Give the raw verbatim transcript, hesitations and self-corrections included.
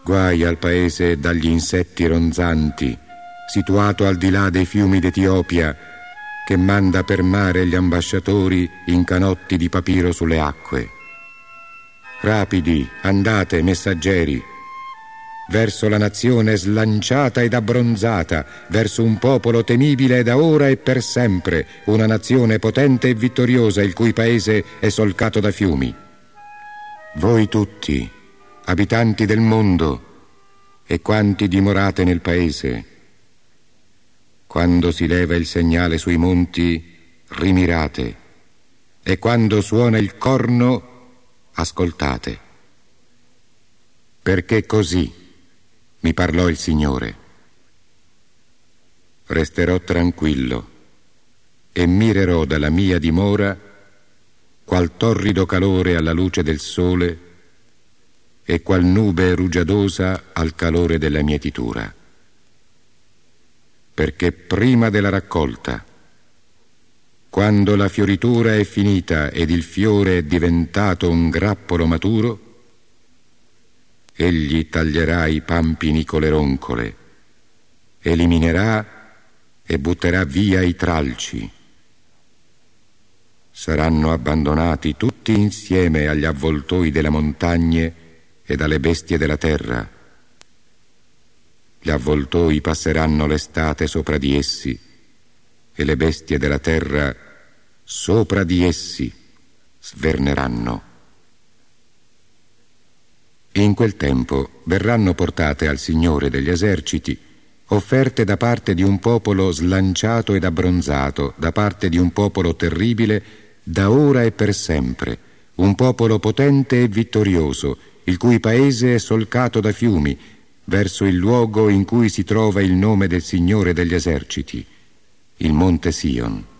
Guai al paese dagli insetti ronzanti, situato al di là dei fiumi d'Etiopia, che manda per mare gli ambasciatori in canotti di papiro sulle acque. Rapidi, andate, messaggeri, verso la nazione slanciata ed abbronzata, verso un popolo temibile da ora e per sempre, una nazione potente e vittoriosa, il cui paese è solcato da fiumi. Voi tutti, abitanti del mondo, e quanti dimorate nel paese, quando si leva il segnale sui monti, rimirate, e quando suona il corno, ascoltate. Perché così mi parlò il Signore. Resterò tranquillo e mirerò dalla mia dimora qual torrido calore alla luce del sole e qual nube rugiadosa al calore della mietitura. Perché prima della raccolta, quando la fioritura è finita ed il fiore è diventato un grappolo maturo, egli taglierà i pampini con le roncole, eliminerà e butterà via i tralci. Saranno abbandonati tutti insieme agli avvoltoi delle montagne ed alle bestie della terra. Gli avvoltoi passeranno l'estate sopra di essi e le bestie della terra sopra di essi sverneranno. In quel tempo verranno portate al Signore degli eserciti offerte da parte di un popolo slanciato ed abbronzato, da parte di un popolo terribile da ora e per sempre, un popolo potente e vittorioso, il cui paese è solcato da fiumi, verso il luogo in cui si trova il nome del Signore degli eserciti, il monte Sion.